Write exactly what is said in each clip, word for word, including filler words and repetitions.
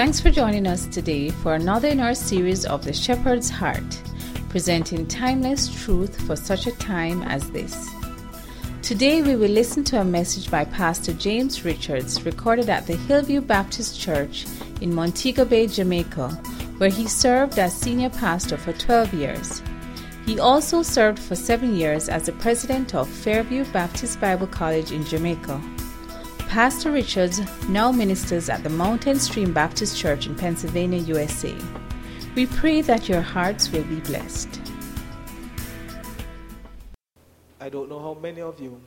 Thanks for joining us today for another in our series of The Shepherd's Heart, presenting timeless truth for such a time as this. Today we will listen to a message by Pastor James Richards recorded at the Hillview Baptist Church in Montego Bay, Jamaica, where he served as senior pastor for twelve years. He also served for seven years as the president of Fairview Baptist Bible College in Jamaica. Pastor Richards now ministers at the Mountain Stream Baptist Church in Pennsylvania, U S A. We pray that your hearts will be blessed. I don't know how many of you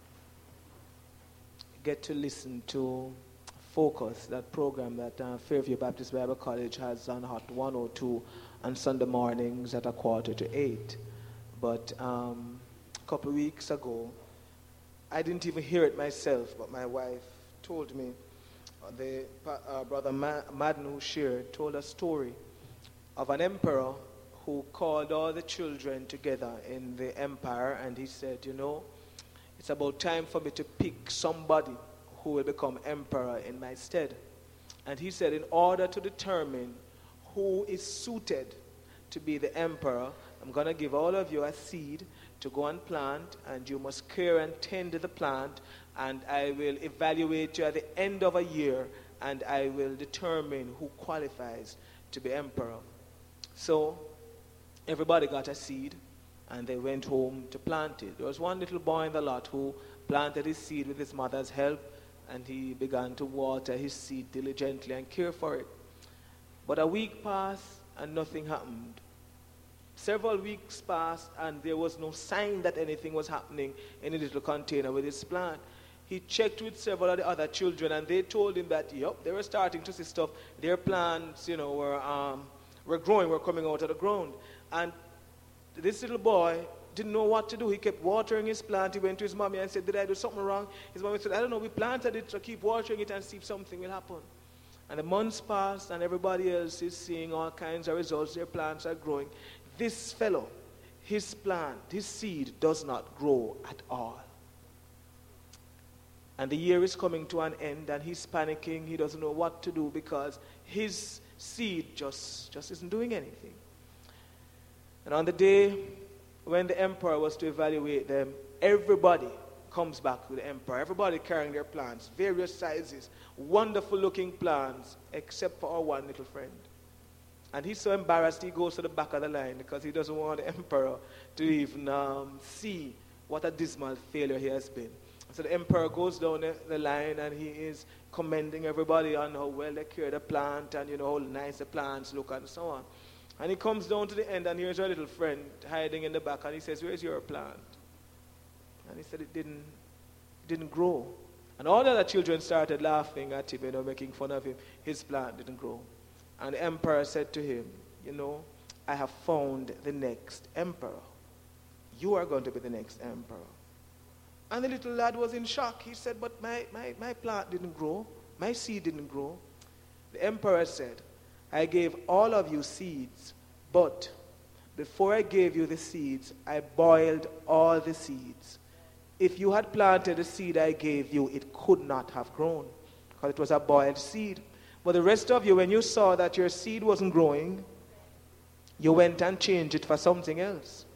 get to listen to Focus, that program that uh, Fairview Baptist Bible College has on Hot one oh two on Sunday mornings at a quarter to eight. But um, a couple of weeks ago, I didn't even hear it myself, but my wife told me, uh, the uh, brother Ma- Madden who shared, told a story of an emperor who called all the children together in the empire, and he said, you know, it's about time for me to pick somebody who will become emperor in my stead. And he said, in order to determine who is suited to be the emperor, I'm going to give all of you a seed to go and plant, and you must care and tend to the plant, and I will evaluate you at the end of a year, and I will determine who qualifies to be emperor. So everybody got a seed, and they went home to plant it. There was one little boy in the lot who planted his seed with his mother's help, and he began to water his seed diligently and care for it. But a week passed, and nothing happened. Several weeks passed, and there was no sign that anything was happening in the little container with his plant. He checked with several of the other children, and they told him that, yep, they were starting to see stuff. Their plants, you know, were um, were growing, were coming out of the ground. And this little boy didn't know what to do. He kept watering his plant. He went to his mommy and said, did I do something wrong? His mommy said, I don't know, we planted it, so keep watering it and see if something will happen. And the months passed, and everybody else is seeing all kinds of results. Their plants are growing. This fellow, his plant, his seed does not grow at all. And the year is coming to an end, and he's panicking. He doesn't know what to do because his seed just, just isn't doing anything. And on the day when the emperor was to evaluate them, everybody comes back to the emperor. Everybody carrying their plants, various sizes, wonderful looking plants, except for our one little friend. And he's so embarrassed, he goes to the back of the line because he doesn't want the emperor to even um, see what a dismal failure he has been. So the emperor goes down the, the line, and he is commending everybody on how well they care the plant and, you know, how nice the plants look and so on. And he comes down to the end, and here's our little friend hiding in the back, and he says, where's your plant? And he said it didn't, it didn't grow. And all the other children started laughing at him, you know, making fun of him. His plant didn't grow. And the emperor said to him, you know, I have found the next emperor. You are going to be the next emperor. And the little lad was in shock. He said, but my, my, my plant didn't grow. My seed didn't grow. The emperor said, I gave all of you seeds, but before I gave you the seeds, I boiled all the seeds. If you had planted the seed I gave you, it could not have grown because it was a boiled seed. But the rest of you, when you saw that your seed wasn't growing, you went and changed it for something else.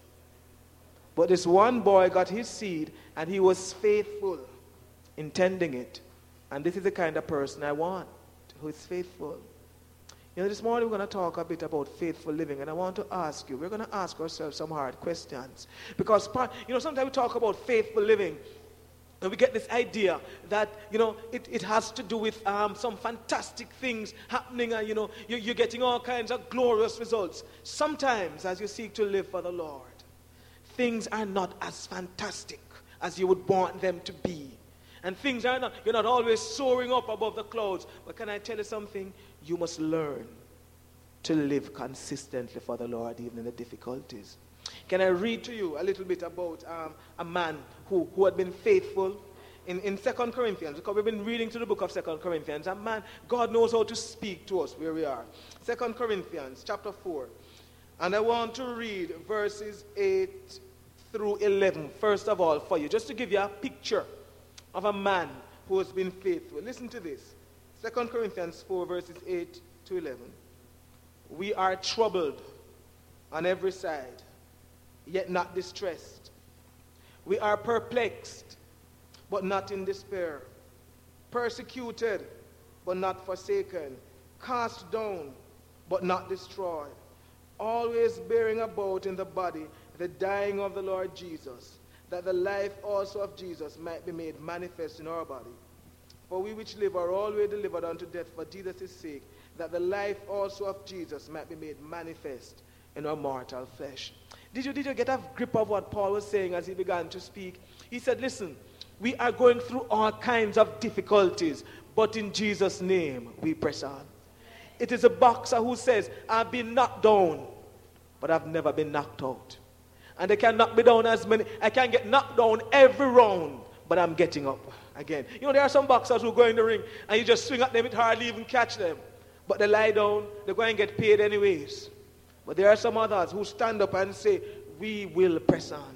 But this one boy got his seed, and he was faithful in tending it. And this is the kind of person I want, who is faithful. You know, this morning we're going to talk a bit about faithful living, and I want to ask you, we're going to ask ourselves some hard questions. Because, you know, sometimes we talk about faithful living, and we get this idea that, you know, it, it has to do with um, some fantastic things happening, and, you know, you, you're getting all kinds of glorious results. Sometimes, as you seek to live for the Lord, things are not as fantastic as you would want them to be. And things are not, you're not always soaring up above the clouds. But can I tell you something? You must learn to live consistently for the Lord, even in the difficulties. Can I read to you a little bit about um, a man who, who had been faithful in, in Second Corinthians? Because we've been reading through the book of Second Corinthians. A man, God knows how to speak to us where we are. Second Corinthians chapter four. And I want to read verses eight through eleven, first of all, for you, just to give you a picture of a man who has been faithful. Listen to this. Second Corinthians four, verses eight two eleven. We are troubled on every side, yet not distressed. We are perplexed, but not in despair. Persecuted, but not forsaken. Cast down, but not destroyed. Always bearing about in the body the dying of the Lord Jesus, that the life also of Jesus might be made manifest in our body. For we which live are always delivered unto death for Jesus' sake, that the life also of Jesus might be made manifest in our mortal flesh. Did you, did you get a grip of what Paul was saying as he began to speak? He said, listen, we are going through all kinds of difficulties, but in Jesus' name we press on. It is a boxer who says, I've been knocked down, but I've never been knocked out. And they can knock me down as many, I can get knocked down every round, but I'm getting up again. You know, there are some boxers who go in the ring, and you just swing at them, it hardly even catch them. But they lie down, they go and get paid anyways. But there are some others who stand up and say, we will press on.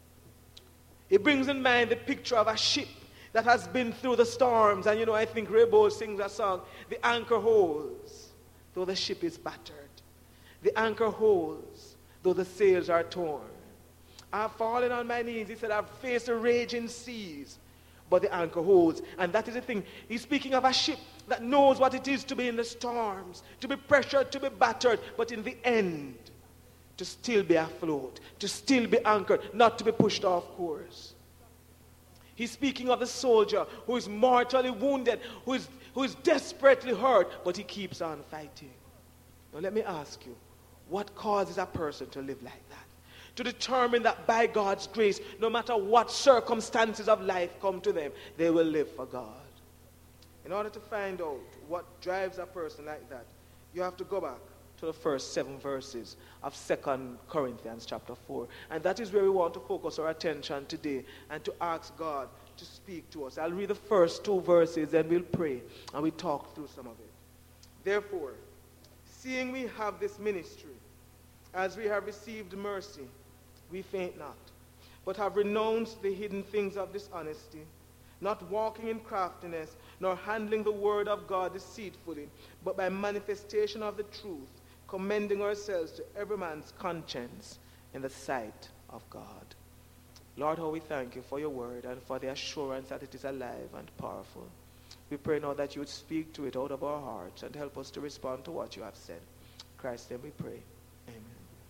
It brings in mind the picture of a ship that has been through the storms. And you know, I think Ray Bowles sings a song, the anchor holds, though the ship is battered. The anchor holds, though the sails are torn. I've fallen on my knees. He said, I've faced the raging seas, but the anchor holds. And that is the thing. He's speaking of a ship that knows what it is to be in the storms, to be pressured, to be battered, but in the end, to still be afloat, to still be anchored, not to be pushed off course. He's speaking of the soldier who is mortally wounded, who is, who is desperately hurt, but he keeps on fighting. Now let me ask you, what causes a person to live like that? To determine that by God's grace, no matter what circumstances of life come to them, they will live for God. In order to find out what drives a person like that, you have to go back to the first seven verses of Second Corinthians chapter four. And that is where we want to focus our attention today and to ask God to speak to us. I'll read the first two verses and we'll pray and we'll talk through some of it. Therefore, seeing we have this ministry, as we have received mercy, we faint not, but have renounced the hidden things of dishonesty, not walking in craftiness, nor handling the word of God deceitfully, but by manifestation of the truth, commending ourselves to every man's conscience in the sight of God. Lord, how we thank you for your word and for the assurance that it is alive and powerful. We pray now that you would speak to it out of our hearts and help us to respond to what you have said. In Christ's name we pray. Amen.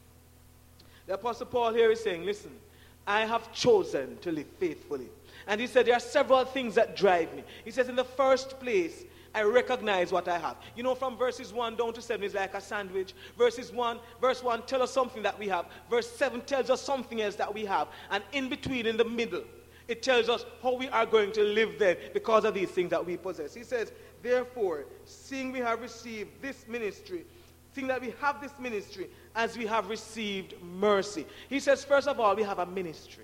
The Apostle Paul here is saying, listen, I have chosen to live faithfully. And he said there are several things that drive me. He says in the first place, I recognize what I have. You know, from verses one down to seven is like a sandwich. Verses one, verse one tells us something that we have. Verse seven tells us something else that we have. And in between, in the middle, it tells us how we are going to live then because of these things that we possess. He says, therefore, seeing we have received this ministry, seeing that we have this ministry as we have received mercy. He says, first of all, we have a ministry.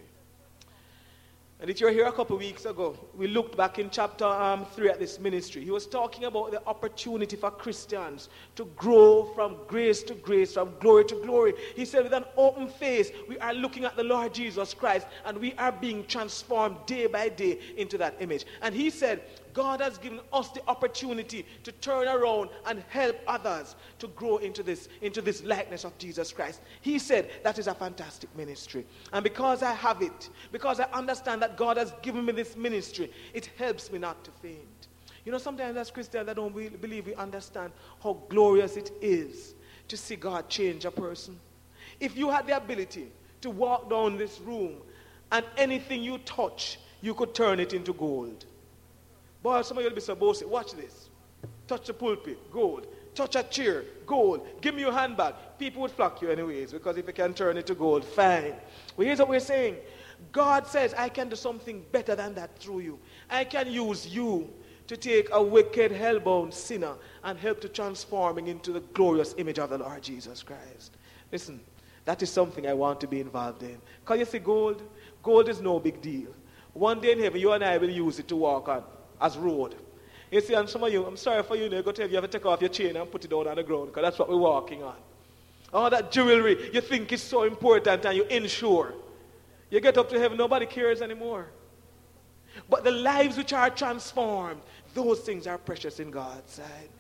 And if you were here a couple of weeks ago, we looked back in chapter um, three at this ministry. He was talking about the opportunity for Christians to grow from grace to grace, from glory to glory. He said with an open face, we are looking at the Lord Jesus Christ and we are being transformed day by day into that image. And he said, God has given us the opportunity to turn around and help others to grow into this, into this likeness of Jesus Christ. He said that is a fantastic ministry. And because I have it, because I understand that God has given me this ministry, it helps me not to faint. You know, sometimes as Christians, I don't believe we understand how glorious it is to see God change a person. If you had the ability to walk down this room and anything you touch, you could turn it into gold. Boy, some of you will be so bossy. Watch this. Touch the pulpit, gold. Touch a chair, gold. Give me your handbag. People would flock you anyways, because if you can turn it to gold, fine. Well, here's what we're saying. God says, I can do something better than that through you. I can use you to take a wicked, hell-bound sinner and help to transform him into the glorious image of the Lord Jesus Christ. Listen, that is something I want to be involved in. Because you see, gold, gold is no big deal. One day in heaven, you and I will use it to walk on as road. You see, and some of you, I'm sorry for you, you go to you have to take off your chain and put it down on the ground, because that's what we're walking on. All that jewelry you think is so important and you insure. You get up to heaven, nobody cares anymore. But the lives which are transformed, those things are precious in God's sight.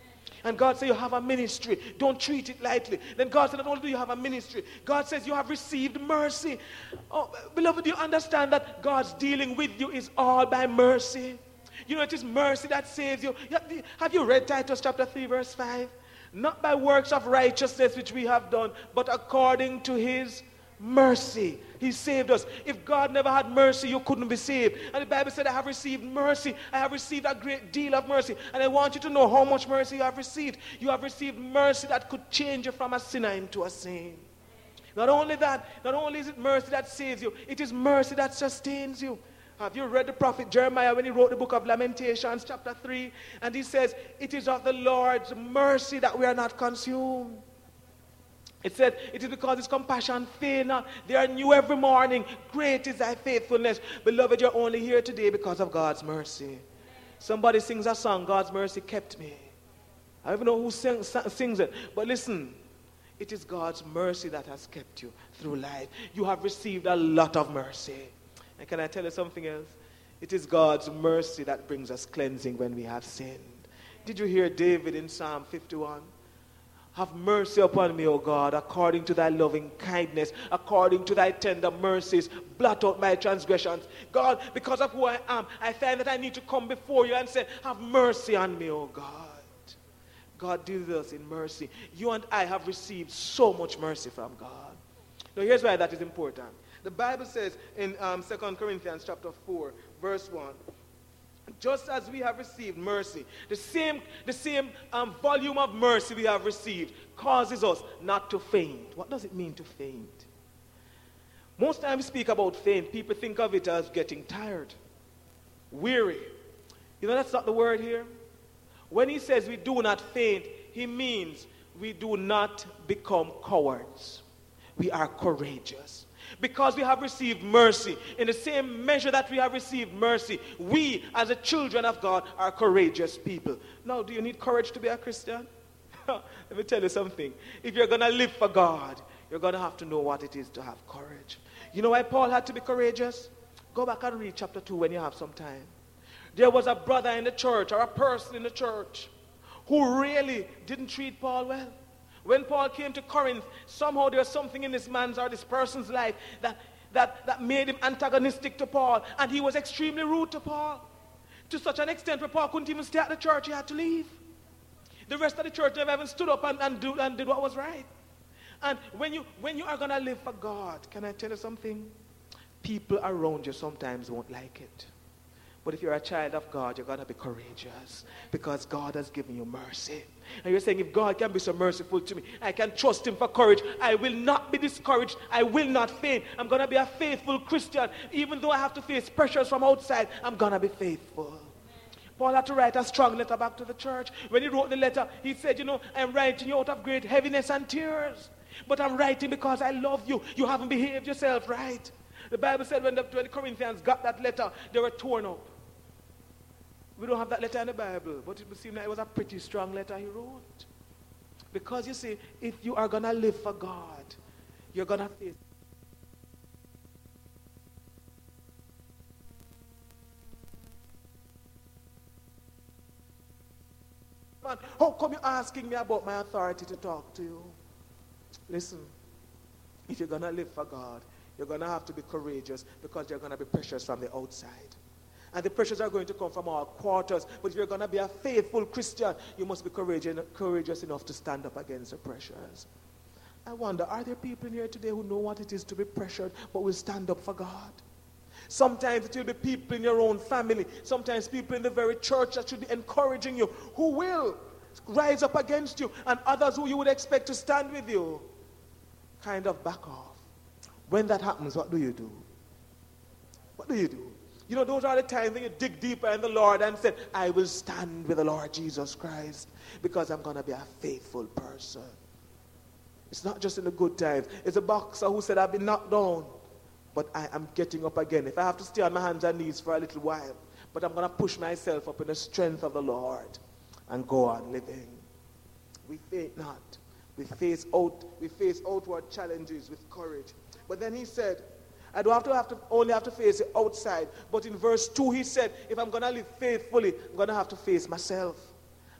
And God said, you have a ministry. Don't treat it lightly. Then God said, not only do you have a ministry, God says you have received mercy. Oh, beloved, do you understand that God's dealing with you is all by mercy? You know, it is mercy that saves you. Have you read Titus chapter three, verse five? Not by works of righteousness which we have done, but according to his mercy. He saved us. If God never had mercy, you couldn't be saved. And the Bible said, I have received mercy. I have received a great deal of mercy. And I want you to know how much mercy you have received. You have received mercy that could change you from a sinner into a saint. Not only that, not only is it mercy that saves you, it is mercy that sustains you. Have you read the prophet Jeremiah when he wrote the book of Lamentations, chapter three? And he says, it is of the Lord's mercy that we are not consumed. It said, it is because his compassion fail not. They are new every morning. Great is thy faithfulness. Beloved, you're only here today because of God's mercy. Somebody sings a song, God's mercy kept me. I don't even know who sing, sings it. But listen, it is God's mercy that has kept you through life. You have received a lot of mercy. And can I tell you something else? It is God's mercy that brings us cleansing when we have sinned. Did you hear David in Psalm fifty-one? Have mercy upon me, O God, according to thy loving kindness, according to thy tender mercies. Blot out my transgressions. God, because of who I am, I find that I need to come before you and say, have mercy on me, O God. God deals with us in mercy. You and I have received so much mercy from God. Now here's why that is important. The Bible says in um, Second Corinthians chapter four, verse one, just as we have received mercy, the same, the same um, volume of mercy we have received causes us not to faint. What does it mean to faint? Most times we speak about faint, people think of it as getting tired, weary. You know, that's not the word here. When he says we do not faint, he means we do not become cowards. We are courageous. Because we have received mercy, in the same measure that we have received mercy, we as the children of God are courageous people. Now, do you need courage to be a Christian? Let me tell you something. If you're going to live for God, you're going to have to know what it is to have courage. You know why Paul had to be courageous? Go back and read chapter two when you have some time. There was a brother in the church or a person in the church who really didn't treat Paul well. When Paul came to Corinth, somehow there was something in this man's or this person's life that, that, that made him antagonistic to Paul. And he was extremely rude to Paul. To such an extent where Paul couldn't even stay at the church, he had to leave. The rest of the church never even stood up and, and, do, and did what was right. And when you, when you are going to live for God, can I tell you something? People around you sometimes won't like it. But if you're a child of God, you're going to be courageous because God has given you mercy. And you're saying, if God can be so merciful to me, I can trust him for courage. I will not be discouraged. I will not faint. I'm going to be a faithful Christian. Even though I have to face pressures from outside, I'm going to be faithful. Paul had to write a strong letter back to the church. When he wrote the letter, he said, you know, I'm writing you out of great heaviness and tears. But I'm writing because I love you. You haven't behaved yourself right. The Bible said when the, when the Corinthians got that letter, they were torn up. We don't have that letter in the Bible, but it would seem like it was a pretty strong letter he wrote. Because you see, if you are going to live for God, you're going to face. Man, how come you're asking me about my authority to talk to you? Listen, if you're going to live for God, you're going to have to be courageous because there are going to be pressures from the outside. And the pressures are going to come from our quarters. But if you're going to be a faithful Christian, you must be courageous, courageous enough to stand up against the pressures. I wonder, are there people in here today who know what it is to be pressured, but will stand up for God? Sometimes it will be people in your own family. Sometimes people in the very church that should be encouraging you, who will rise up against you. And others who you would expect to stand with you, kind of back off. When that happens, what do you do? What do you do? You know, those are the times when you dig deeper in the Lord and say, I will stand with the Lord Jesus Christ because I'm going to be a faithful person. It's not just in the good times. It's a boxer who said, I've been knocked down, but I am getting up again. If I have to stay on my hands and knees for a little while, but I'm going to push myself up in the strength of the Lord and go on living. We faint not. We face out, we face outward challenges with courage. But then he said, I don't have to, have to only have to face it outside. But in verse two he said, if I'm going to live faithfully, I'm going to have to face myself.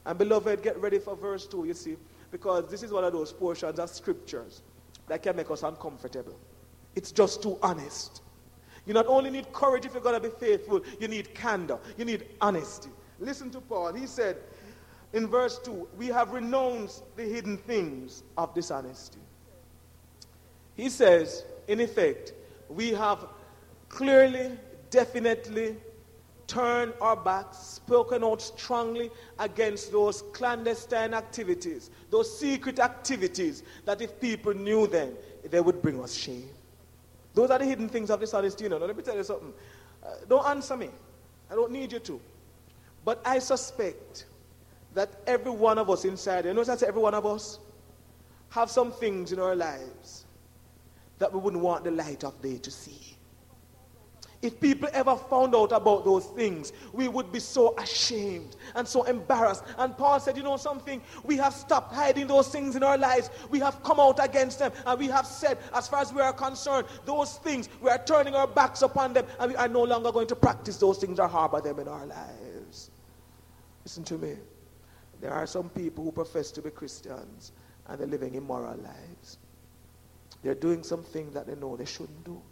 And beloved, get ready for verse two, you see, because this is one of those portions of scriptures that can make us uncomfortable. It's just too honest. You not only need courage if you're going to be faithful, you need candor, you need honesty. Listen to Paul. He said in verse two, we have renounced the hidden things of dishonesty. He says, in effect, we have clearly, definitely turned our backs, spoken out strongly against those clandestine activities, those secret activities that if people knew them, they would bring us shame. Those are the hidden things of dishonesty. You know. Now, let me tell you something. Uh, don't answer me. I don't need you to. But I suspect that every one of us inside, you know what I say, every one of us have some things in our lives that we wouldn't want the light of day to see. If people ever found out about those things, we would be so ashamed and so embarrassed. And Paul said, you know something? We have stopped hiding those things in our lives. We have come out against them. And we have said, as far as we are concerned, those things, we are turning our backs upon them. And we are no longer going to practice those things or harbor them in our lives. Listen to me. There are some people who profess to be Christians and they're living immoral lives. They're doing something that they know they shouldn't do.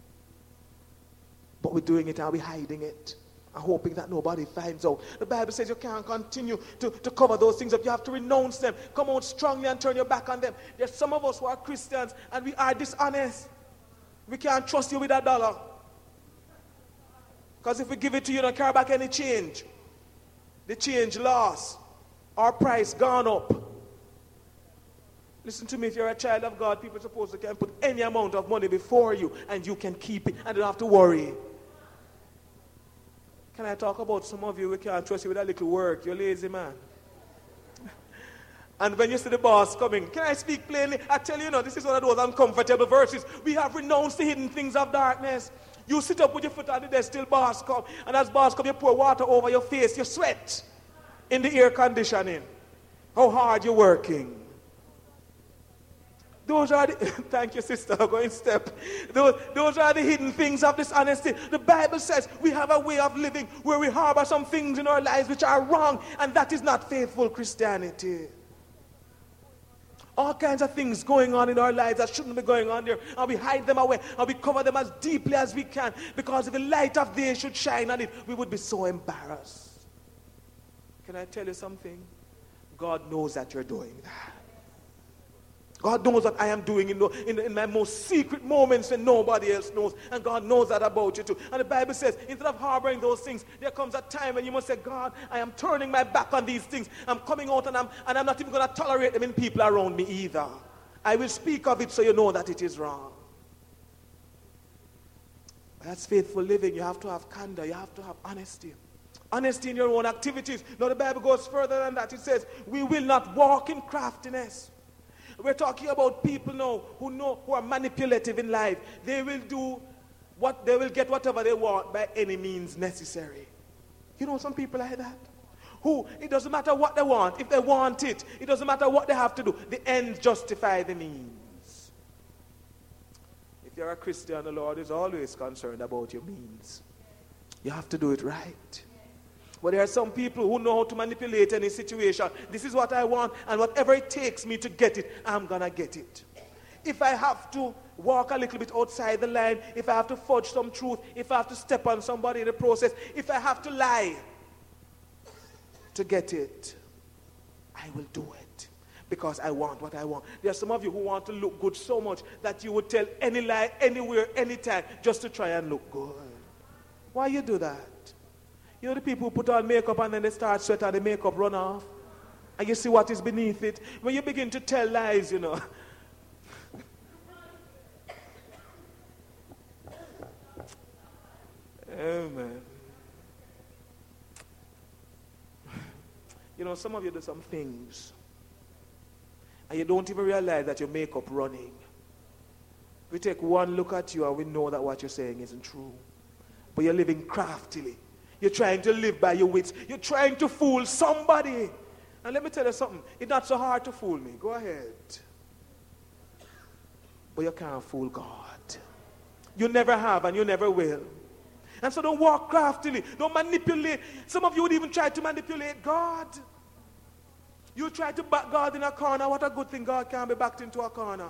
But we're doing it and we're hiding it and hoping that nobody finds out. The Bible says you can't continue to, to cover those things up. You have to renounce them. Come out strongly and turn your back on them. There's some of us who are Christians and we are dishonest. We can't trust you with a dollar. Because if we give it to you, you don't carry back any change. The change lost. Our price gone up. Listen to me, if you're a child of God, people are supposed to can put any amount of money before you and you can keep it and don't have to worry. Can I talk about some of you we can't trust you with a little work? You're lazy, man. And when you see the boss coming, can I speak plainly? I tell you, you know, this is one of those uncomfortable verses. We have renounced the hidden things of darkness. You sit up with your foot on the desk till boss come. And as boss come, you pour water over your face. You sweat in the air conditioning. How hard you're working. Those are the, thank you, sister, going step. Those, those are the hidden things of dishonesty. The Bible says we have a way of living where we harbor some things in our lives which are wrong, and that is not faithful Christianity. All kinds of things going on in our lives that shouldn't be going on there, and we hide them away, and we cover them as deeply as we can, because if the light of day should shine on it, we would be so embarrassed. Can I tell you something? God knows that you're doing that. God knows what I am doing in, in, in my most secret moments when nobody else knows. And God knows that about you too. And the Bible says, instead of harboring those things, there comes a time when you must say, God, I am turning my back on these things. I'm coming out and I'm, and I'm not even going to tolerate them in people around me either. I will speak of it so you know that it is wrong. That's faithful living. You have to have candor. You have to have honesty. Honesty in your own activities. Now the Bible goes further than that. It says, we will not walk in craftiness. We're talking about people now who know who are manipulative in life. They will do what they will get whatever they want by any means necessary. You know some people like that? Who it doesn't matter what they want. If they want it, it doesn't matter what they have to do. The ends justify the means. If you're a Christian, the Lord is always concerned about your means. You have to do it right. But there are some people who know how to manipulate any situation. This is what I want, and whatever it takes me to get it, I'm going to get it. If I have to walk a little bit outside the line, if I have to fudge some truth, if I have to step on somebody in the process, if I have to lie to get it, I will do it. Because I want what I want. There are some of you who want to look good so much that you would tell any lie, anywhere, anytime, just to try and look good. Why you do that? You know the people who put on makeup and then they start sweat and the makeup run off? And you see what is beneath it? When you begin to tell lies, you know. Amen. You know, some of you do some things and you don't even realize that your makeup running. We take one look at you and we know that what you're saying isn't true. But you're living craftily. You're trying to live by your wits. You're trying to fool somebody. And let me tell you something. It's not so hard to fool me. Go ahead. But you can't fool God. You never have and you never will. And so don't walk craftily. Don't manipulate. Some of you would even try to manipulate God. You try to back God in a corner. What a good thing God can be backed into a corner.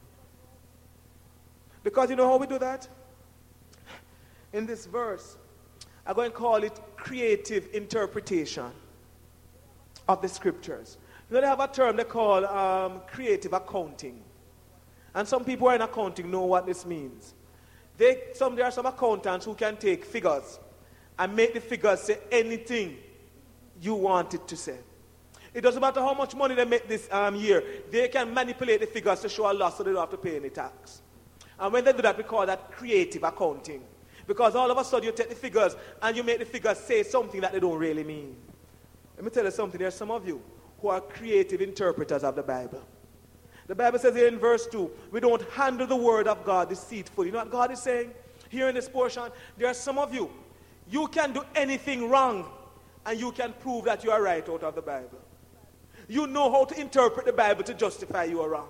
Because you know how we do that? In this verse, I'm going to call it creative interpretation of the scriptures. You know, they have a term they call um, creative accounting. And some people who are in accounting know what this means. They, some, there are some accountants who can take figures and make the figures say anything you want it to say. It doesn't matter how much money they make this um, year. They can manipulate the figures to show a loss so they don't have to pay any tax. And when they do that, we call that creative accounting. Because all of a sudden you take the figures and you make the figures say something that they don't really mean. Let me tell you something. There are some of you who are creative interpreters of the Bible. The Bible says here in verse two, we don't handle the word of God deceitfully. You know what God is saying? Here in this portion, there are some of you, you can do anything wrong and you can prove that you are right out of the Bible. You know how to interpret the Bible to justify you are wrong.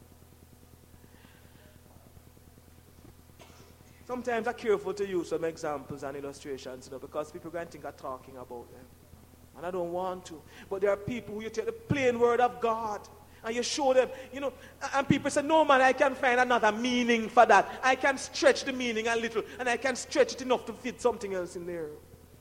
Sometimes I'm careful to use some examples and illustrations, you know, because people are going to think I'm talking about them. And I don't want to. But there are people who you take the plain word of God and you show them, you know, and people say, no man, I can find another meaning for that. I can stretch the meaning a little and I can stretch it enough to fit something else in there.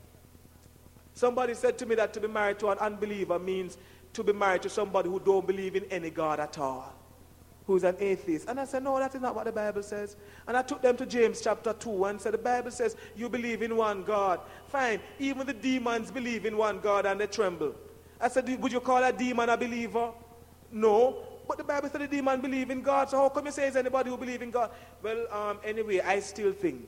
Somebody said to me that to be married to an unbeliever means to be married to somebody who don't believe in any God at all, who's an atheist. And I said, no, that is not what the Bible says. And I took them to James chapter two and said, the Bible says you believe in one God. Fine, even the demons believe in one God and they tremble. I said, would you call a demon a believer? No, but the Bible said the demon believe in God, so how come you say is anybody who believe in God? Well, um, anyway, I still think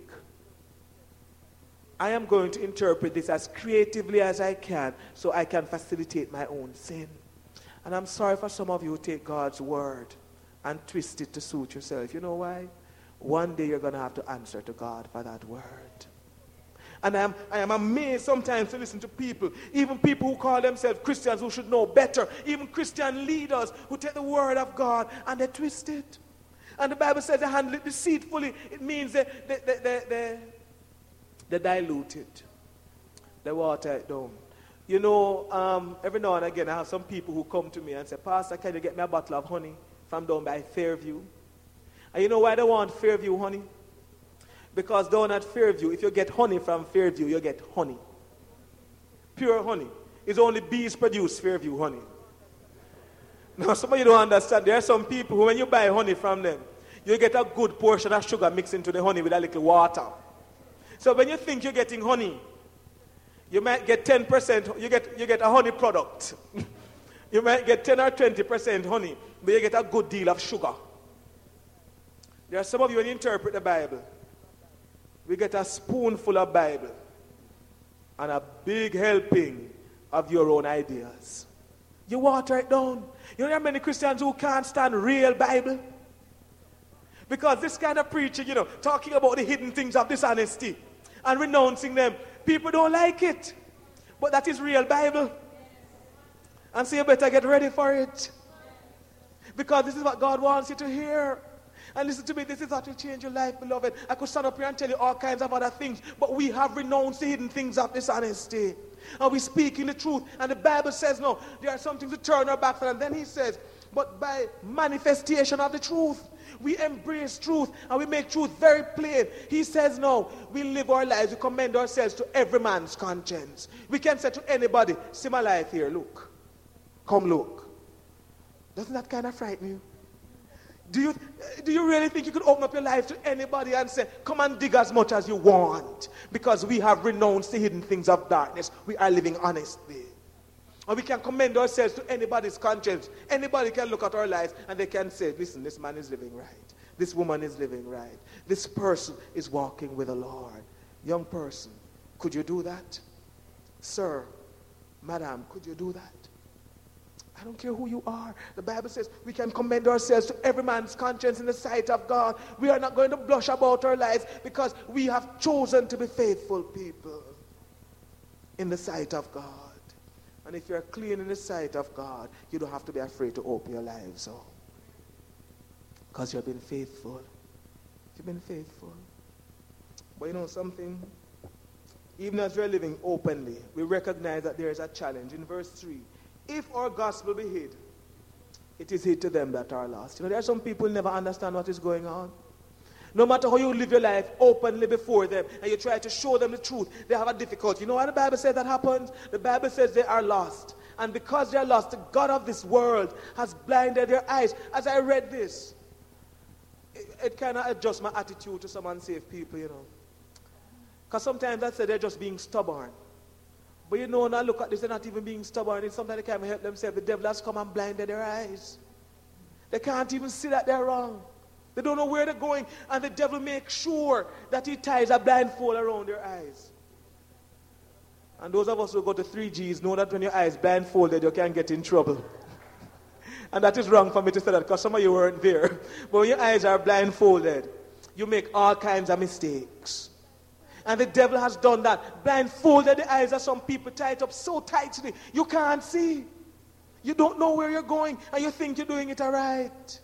I am going to interpret this as creatively as I can so I can facilitate my own sin. And I'm sorry for some of you who take God's word and twist it to suit yourself. You know why? One day you're going to have to answer to God for that word. And I am, I am amazed sometimes to listen to people, even people who call themselves Christians who should know better, even Christian leaders who take the word of God and they twist it. And the Bible says they handle it deceitfully. It means they, they, they, they, they, they dilute it. They water it down. You know, um, every now and again I have some people who come to me and say, Pastor, can you get me a bottle of honey from down by Fairview? And you know why they want Fairview honey? Because down at Fairview, if you get honey from Fairview, you get honey. Pure honey. It's only bees produce Fairview honey. Now, some of you don't understand. There are some people who, when you buy honey from them, you get a good portion of sugar mixed into the honey with a little water. So when you think you're getting honey, you might get ten percent, you get, you get a honey product. You might get ten or twenty percent honey, but you get a good deal of sugar. There are some of you, when you interpret the Bible, we get a spoonful of Bible and a big helping of your own ideas. You water it down. You know there are many Christians who can't stand real Bible. Because this kind of preaching, you know, talking about the hidden things of dishonesty and renouncing them, people don't like it. But that is real Bible. And so you better get ready for it. Because this is what God wants you to hear. And listen to me, this is how to change your life, beloved. I could stand up here and tell you all kinds of other things, but we have renounced the hidden things of dishonesty. And we speak in the truth. And the Bible says, no, there are some things to turn our back for. And then he says, but by manifestation of the truth, we embrace truth and we make truth very plain. He says, no, we live our lives, we commend ourselves to every man's conscience. We can say to anybody, see my life here, look. Come look. Doesn't that kind of frighten you? Do you, do you really think you could open up your life to anybody and say, come and dig as much as you want? Because we have renounced the hidden things of darkness. We are living honestly. And we can commend ourselves to anybody's conscience. Anybody can look at our lives and they can say, listen, this man is living right. This woman is living right. This person is walking with the Lord. Young person, could you do that? Sir, madam, could you do that? I don't care who you are. The Bible says we can commend ourselves to every man's conscience in the sight of God. We are not going to blush about our lives because we have chosen to be faithful people in the sight of God. And if you're clean in the sight of God, you don't have to be afraid to open your lives up. Because you've been faithful. You've been faithful. But you know something? Even as we're living openly, we recognize that there is a challenge. In verse three, if our gospel be hid, it is hid to them that are lost. You know, there are some people who never understand what is going on. No matter how you live your life openly before them and you try to show them the truth, they have a difficulty. You know what the Bible says that happens? The Bible says they are lost. And because they are lost, the God of this world has blinded their eyes. As I read this, it, it kind of adjusts my attitude to some unsaved people, you know. Because sometimes I say they're just being stubborn. But you know, when I look at this, they're not even being stubborn. It's sometimes they can't even help themselves. The devil has come and blinded their eyes. They can't even see that they're wrong. They don't know where they're going. And the devil makes sure that he ties a blindfold around their eyes. And those of us who go to three G's know that when your eyes blindfolded, you can get in trouble. And that is wrong for me to say that because some of you weren't there. But when your eyes are blindfolded, you make all kinds of mistakes. And the devil has done that. Blindfolded the eyes of some people, tied up so tightly, you can't see. You don't know where you're going, and you think you're doing it all right.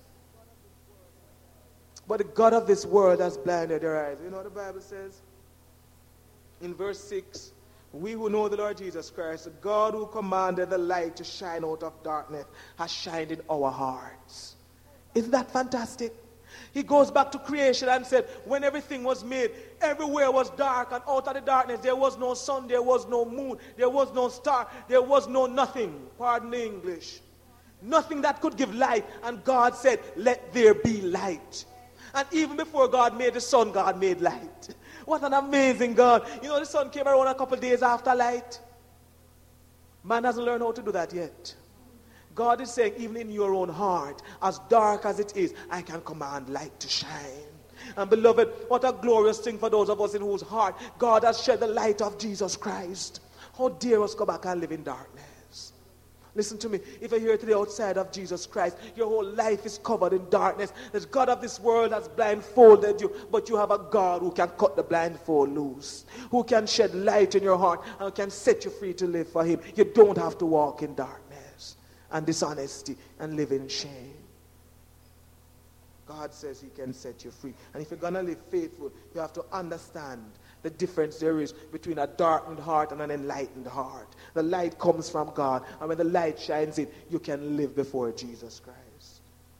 But the God of this world has blinded their eyes. You know what the Bible says? In verse six, we who know the Lord Jesus Christ, the God who commanded the light to shine out of darkness, has shined in our hearts. Isn't that fantastic? He goes back to creation and said, when everything was made, everywhere was dark, and out of the darkness there was no sun, there was no moon, there was no star, there was no nothing. Pardon the English. Nothing that could give light. And God said, let there be light. And even before God made the sun, God made light. What an amazing God. You know, the sun came around a couple of days after light. Man hasn't learned how to do that yet. God is saying, even in your own heart, as dark as it is, I can command light to shine. And beloved, what a glorious thing for those of us in whose heart God has shed the light of Jesus Christ. How dare us go back and live in darkness? Listen to me. If you're here today outside of Jesus Christ, your whole life is covered in darkness. The God of this world has blindfolded you, but you have a God who can cut the blindfold loose, who can shed light in your heart and can set you free to live for him. You don't have to walk in darkness and dishonesty and live in shame. God says he can set you free. And if you're going to live faithful, you have to understand the difference there is between a darkened heart and an enlightened heart. The light comes from God, and when the light shines in, you can live before Jesus Christ.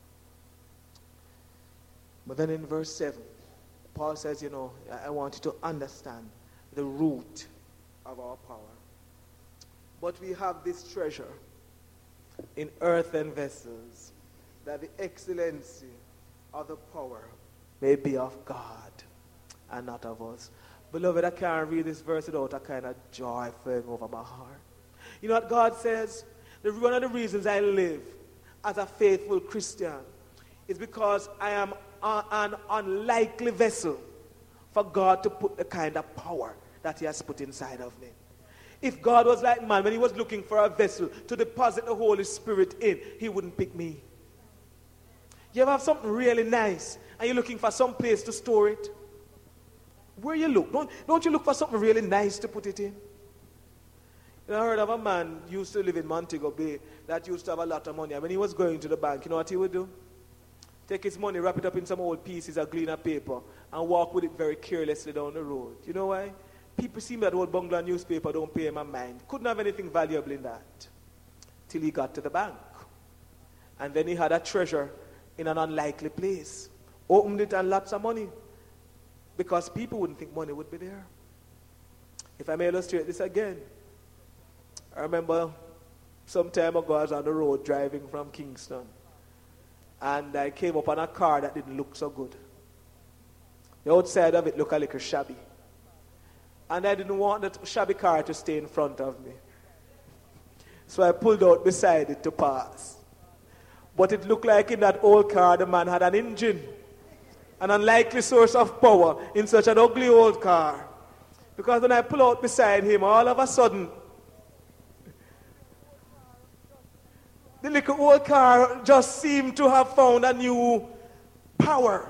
But then in verse seven, Paul says, you know, I want you to understand the root of our power. But we have this treasure in earthen vessels, that the excellency of the power may be of God and not of us. Beloved, I can't read this verse without a kind of joy flowing over my heart. You know what God says? The, one of the reasons I live as a faithful Christian is because I am a, an unlikely vessel for God to put the kind of power that he has put inside of me. If God was like man, when he was looking for a vessel to deposit the Holy Spirit in, he wouldn't pick me. You ever have something really nice and you're looking for some place to store it? Where you look? Don't, don't you look for something really nice to put it in? You know, I heard of a man used to live in Montego Bay that used to have a lot of money. And when he was going to the bank, you know what he would do? Take his money, wrap it up in some old pieces of cleaner paper, and walk with it very carelessly down the road. You know why? People see that old bungalow newspaper, don't pay him a mind. Couldn't have anything valuable in that. Till he got to the bank. And then he had a treasure in an unlikely place. Opened it and lots of money. Because people wouldn't think money would be there. If I may illustrate this again. I remember some time ago I was on the road driving from Kingston. And I came up on a car that didn't look so good. The outside of it looked a little shabby. And I didn't want that shabby car to stay in front of me. So I pulled out beside it to pass. But it looked like in that old car the man had an engine. An unlikely source of power in such an ugly old car. Because when I pull out beside him, all of a sudden, the little old car just seemed to have found a new power.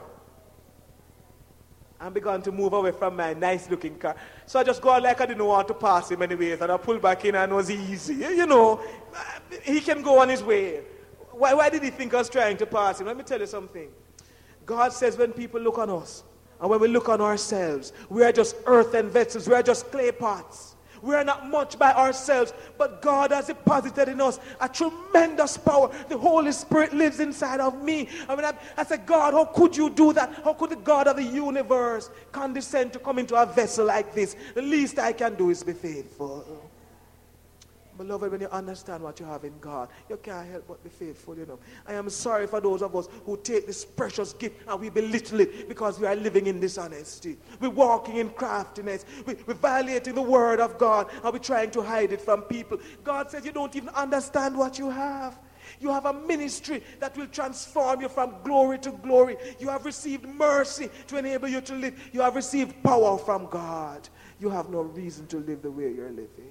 And began to move away from my nice looking car. So I just go out like I didn't want to pass him anyways. And I pulled back in and it was easy. You know, he can go on his way. Why, why did he think I was trying to pass him? Let me tell you something. God says when people look on us, and when we look on ourselves, we are just earthen vessels, we are just clay pots. We are not much by ourselves, but God has deposited in us a tremendous power. The Holy Spirit lives inside of me. I mean, I, I said, God, how could you do that? How could the God of the universe condescend to come into a vessel like this? The least I can do is be faithful. Beloved, when you understand what you have in God, you can't help but be faithful, you know. I am sorry for those of us who take this precious gift and we belittle it because we are living in dishonesty. We're walking in craftiness. We, we're violating the word of God and we're trying to hide it from people. God says you don't even understand what you have. You have a ministry that will transform you from glory to glory. You have received mercy to enable you to live. You have received power from God. You have no reason to live the way you're living.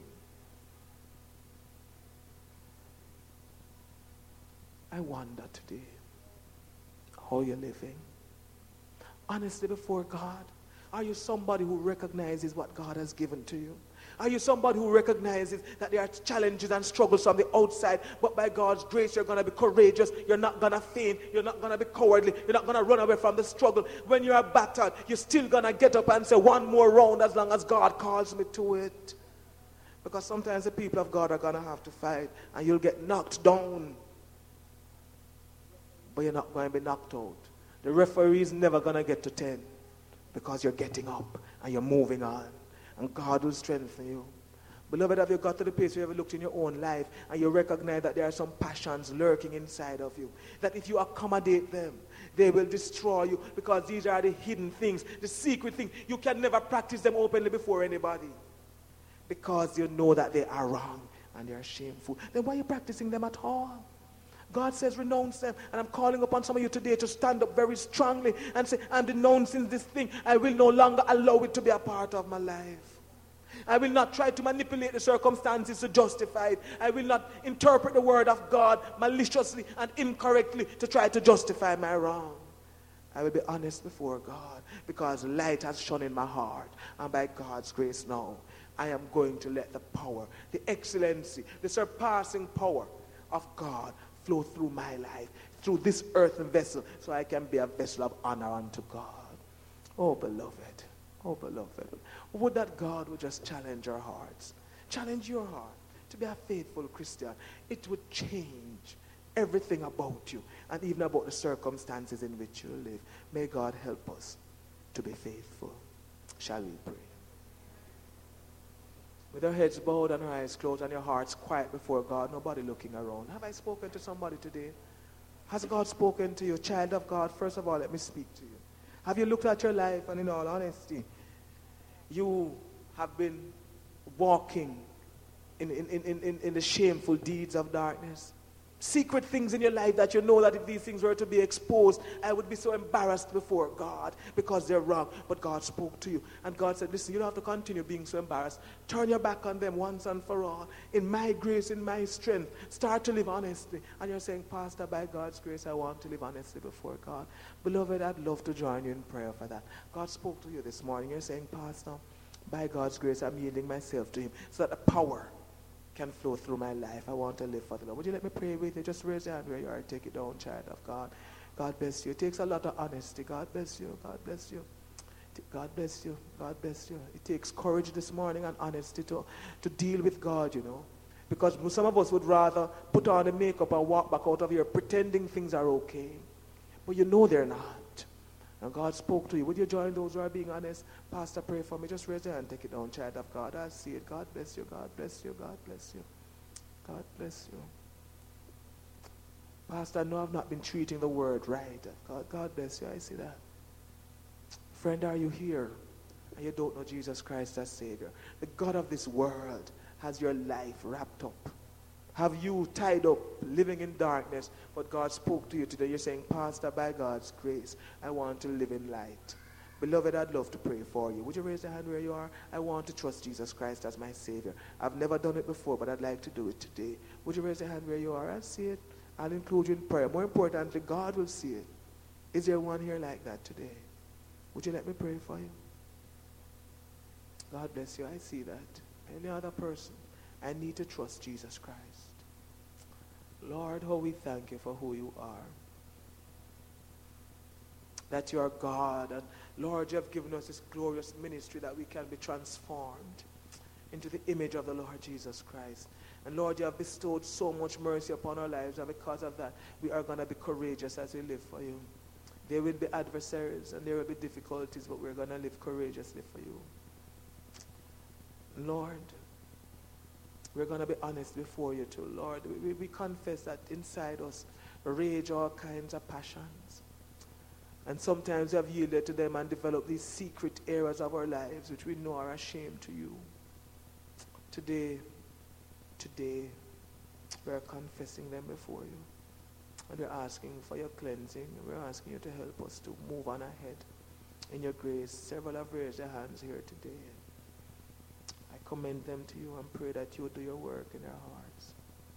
I wonder today how you're living. Honestly, before God, are you somebody who recognizes what God has given to you? Are you somebody who recognizes that there are challenges and struggles from the outside, but by God's grace you're going to be courageous, you're not going to faint, you're not going to be cowardly, you're not going to run away from the struggle. When you are battered, you're still going to get up and say one more round as long as God calls me to it. Because sometimes the people of God are going to have to fight and you'll get knocked down. But you're not going to be knocked out. The referee is never going to get to ten because you're getting up and you're moving on. And God will strengthen you. Beloved, have you got to the place where you ever looked in your own life and you recognize that there are some passions lurking inside of you? That if you accommodate them, they will destroy you because these are the hidden things, the secret things. You can never practice them openly before anybody because you know that they are wrong and they are shameful. Then why are you practicing them at all? God says renounce them. And I'm calling upon some of you today to stand up very strongly and say, I'm denouncing this thing. I will no longer allow it to be a part of my life. I will not try to manipulate the circumstances to justify it. I will not interpret the word of God maliciously and incorrectly to try to justify my wrong. I will be honest before God because light has shone in my heart. And by God's grace now, I am going to let the power, the excellency, the surpassing power of God flow through my life, through this earthen vessel, so I can be a vessel of honor unto God. Oh, beloved, oh, beloved, would that God would just challenge our hearts, challenge your heart to be a faithful Christian. It would change everything about you and even about the circumstances in which you live. May God help us to be faithful. Shall we pray? With our heads bowed and our eyes closed and your hearts quiet before God, nobody looking around. Have I spoken to somebody today? Has God spoken to you? Child of God, first of all, let me speak to you. Have you looked at your life and in all honesty, you have been walking in, in, in, in, in the shameful deeds of darkness? Secret things in your life that you know that if these things were to be exposed, I would be so embarrassed before God because they're wrong. But God spoke to you. And God said, listen, you don't have to continue being so embarrassed. Turn your back on them once and for all. In my grace, in my strength, start to live honestly. And you're saying, Pastor, by God's grace, I want to live honestly before God. Beloved, I'd love to join you in prayer for that. God spoke to you this morning. You're saying, Pastor, by God's grace, I'm yielding myself to him so that the power can flow through my life. I want to live for the Lord. Would you let me pray with you? Just raise your hand where you are. Take it down, child of God. God bless you. It takes a lot of honesty. God bless you. God bless you. God bless you. God bless you. It takes courage this morning and honesty to, to deal with God, you know. Because some of us would rather put on the makeup and walk back out of here pretending things are okay. But you know they're not. And God spoke to you. Would you join those who are being honest? Pastor, pray for me. Just raise your hand. Take it down, child of God. I see it. God bless you. God bless you. God bless you. God bless you. Pastor, I know I've not been treating the word right. God, God bless you. I see that. Friend, are you here and you don't know Jesus Christ as Savior? The God of this world has your life wrapped up. Have you tied up, living in darkness, but God spoke to you today. You're saying, Pastor, by God's grace, I want to live in light. Beloved, I'd love to pray for you. Would you raise your hand where you are? I want to trust Jesus Christ as my Savior. I've never done it before, but I'd like to do it today. Would you raise your hand where you are? I see it. I'll include you in prayer. More importantly, God will see it. Is there one here like that today? Would you let me pray for you? God bless you. I see that. Any other person? I need to trust Jesus Christ. Lord, how we thank you for who you are. That you are God. And Lord, you have given us this glorious ministry that we can be transformed. into the image of the Lord Jesus Christ. And Lord, you have bestowed so much mercy upon our lives, and because of that, we are going to be courageous as we live for you. There will be adversaries and there will be difficulties, but we're going to live courageously for you. Lord, we're going to be honest before you too. Lord, we, we confess that inside us rage all kinds of passions. And sometimes we have yielded to them and developed these secret areas of our lives which we know are a shame to you. Today, today, we're confessing them before you. And we're asking for your cleansing. And we're asking you to help us to move on ahead in your grace. Several have raised their hands here today. I commend them to you and pray that you would do your work in their hearts.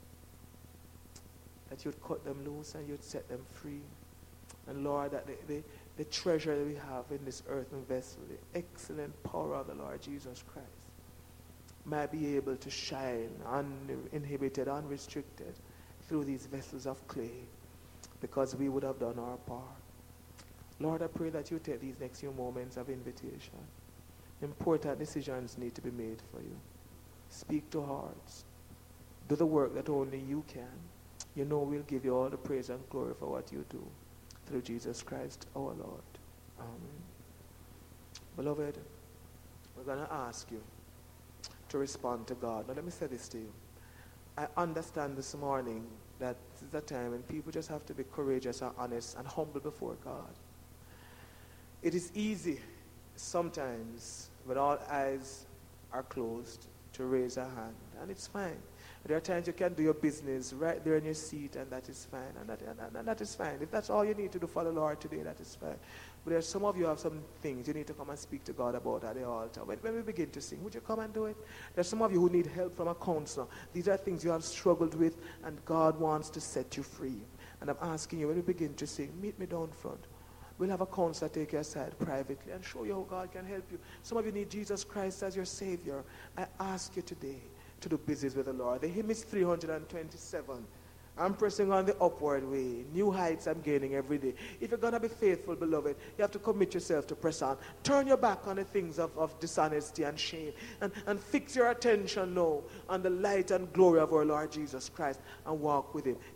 That you'd cut them loose and you'd set them free. And Lord, that the, the, the treasure that we have in this earthen vessel, the excellent power of the Lord Jesus Christ, might be able to shine uninhibited, unrestricted through these vessels of clay, because we would have done our part. Lord, I pray that you take these next few moments of invitation. Important decisions need to be made for you. Speak to hearts. Do the work that only you can. You know we'll give you all the praise and glory for what you do. Through Jesus Christ our Lord. Amen. Beloved, we're going to ask you to respond to God. Now let me say this to you. I understand this morning that this is a time when people just have to be courageous and honest and humble before God. It is easy sometimes when all eyes are closed to raise a hand, and it's fine. There are times you can do your business right there in your seat, and that is fine. And that, and, and that is fine. If that's all you need to do for the Lord today, that is fine. But there are some of you have some things you need to come and speak to God about at the altar. When, when we begin to sing, would you come and do it? There are some of you who need help from a counselor. These are things you have struggled with, and God wants to set you free. And I'm asking you, when we begin to sing, meet me down front. We'll have a counselor take you aside privately and show you how God can help you. Some of you need Jesus Christ as your Savior. I ask you today to do business with the Lord. The hymn is three hundred twenty-seven. I'm pressing on the upward way. New heights I'm gaining every day. If you're going to be faithful, beloved, you have to commit yourself to press on. Turn your back on the things of, of dishonesty and shame. And, and fix your attention now on the light and glory of our Lord Jesus Christ and walk with him.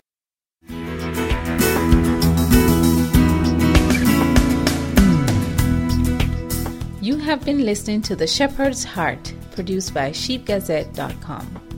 You have been listening to The Shepherd's Heart, produced by sheep gazette dot com.